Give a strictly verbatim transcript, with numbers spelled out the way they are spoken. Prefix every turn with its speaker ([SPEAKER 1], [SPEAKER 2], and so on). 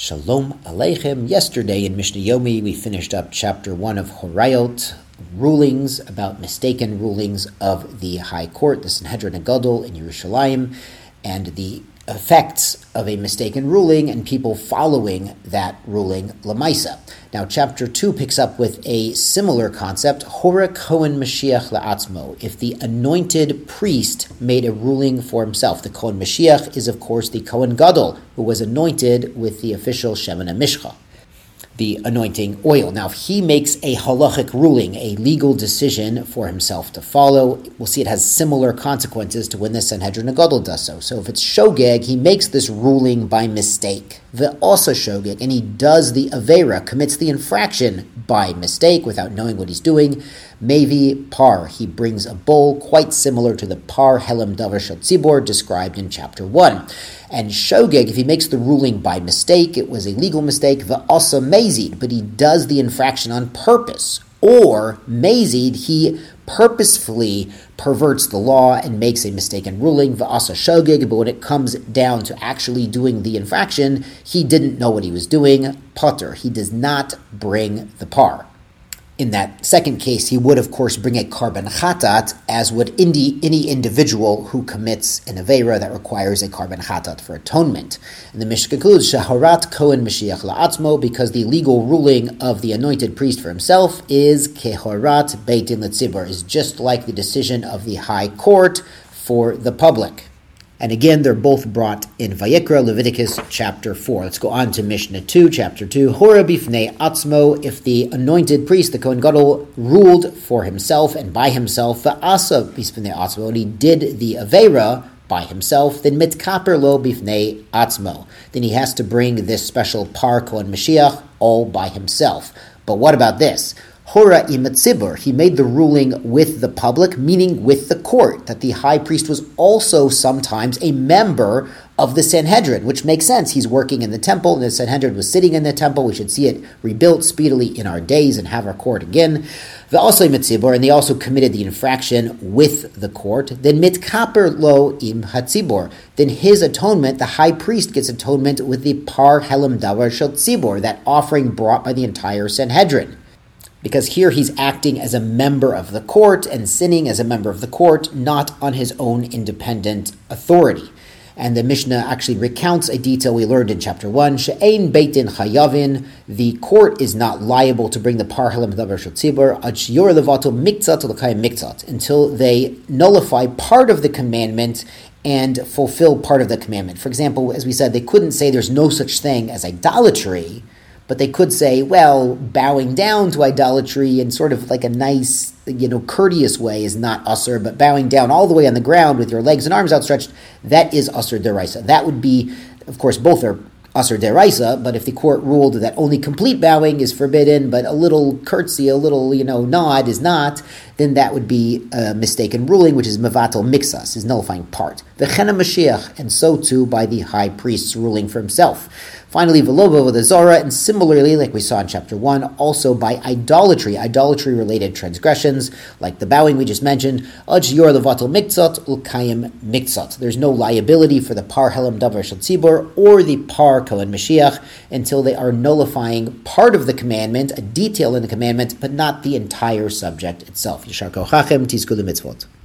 [SPEAKER 1] Shalom Aleichem. Yesterday in Mishnah Yomi we finished up chapter one of Horayot, rulings about mistaken rulings of the High Court, the Sanhedrin Hagadol in Yerushalayim, and the effects of a mistaken ruling and people following that ruling Lamaisa. Now chapter two picks up with a similar concept, Hora Kohen Mashiach La'atzmo, if the anointed priest made a ruling for himself. The Kohen Mashiach is of course the Kohen Gadol, who was anointed with the official Shemen HaMishcha, the anointing oil. Now, if he makes a halachic ruling, a legal decision for himself to follow, we'll see it has similar consequences to when the Sanhedrin Hagadol does so. So if it's shogeg, he makes this ruling by mistake. The also shogeg, and he does the avera, commits the infraction by mistake without knowing what he's doing. Mevi par, he brings a bowl quite similar to the par helem davar shel tzibor described in chapter one. And shogeg, if he makes the ruling by mistake, it was a legal mistake, the also mazid, but he does the infraction on purpose. Or mazid, he purposefully perverts the law and makes a mistaken ruling, the also shogeg, but when it comes down to actually doing the infraction, he didn't know what he was doing, potter, he does not bring the par. In that second case, he would, of course, bring a karban chatat, as would indi- any individual who commits an avera that requires a karban chatat for atonement. And the Mishnah concludes, Shaharat Kohen Mashiach La'atzmo, because the legal ruling of the anointed priest for himself is kehorat beit din letzibur, is just like the decision of the high court for the public. And again, they're both brought in Vayikra, Leviticus chapter four. Let's go on to Mishnah two, chapter two. Hora bifnei atzmo, if the anointed priest, the Kohen Gadol, ruled for himself and by himself, va'asa bifnei atzmo, and he did the avera by himself, then mitkaper lo bifnei atzmo. Then he has to bring this special par Kohen Mashiach all by himself. But what about this? Hora imatzibur, he made the ruling with the public, meaning with the court, that the high priest was also sometimes a member of the Sanhedrin, which makes sense. He's working in the temple, and the Sanhedrin was sitting in the temple. We should see it rebuilt speedily in our days and have our court again. The also imatzibur, and they also committed the infraction with the court. Then mitkaper lo im hatzibur, then his atonement, the high priest gets atonement with the par helem davar shel tzibur, that offering brought by the entire Sanhedrin. Because here he's acting as a member of the court and sinning as a member of the court, not on his own independent authority. And the Mishnah actually recounts a detail we learned in chapter one, She'ein beit din chayavin, the court is not liable to bring the par helem davar shel tzibur, ad shiyor levato miktzat l'kayim miktzat, until they nullify part of the commandment and fulfill part of the commandment. For example, as we said, they couldn't say there's no such thing as idolatry, but they could say, well, bowing down to idolatry in sort of like a nice, you know, courteous way is not usur, but bowing down all the way on the ground with your legs and arms outstretched, that is usur deraisa. That would be, of course, both are usur deraisa, but if the court ruled that only complete bowing is forbidden, but a little curtsy, a little, you know, nod is not, then that would be a mistaken ruling, which is mevatel mixas, is nullifying part. V'chena Mashiach, and so too by the high priest's ruling for himself. Finally, Velovo with the Zara, and similarly, like we saw in chapter one, also by idolatry, idolatry-related transgressions, like the bowing we just mentioned, Ad shiyor levatel miktzot ulkayim miktzot. There's no liability for the par helem davar shel tzibur or the par Kohen Mashiach until they are nullifying part of the commandment, a detail in the commandment, but not the entire subject itself. Yishar kochachem tizku l'mitzvot.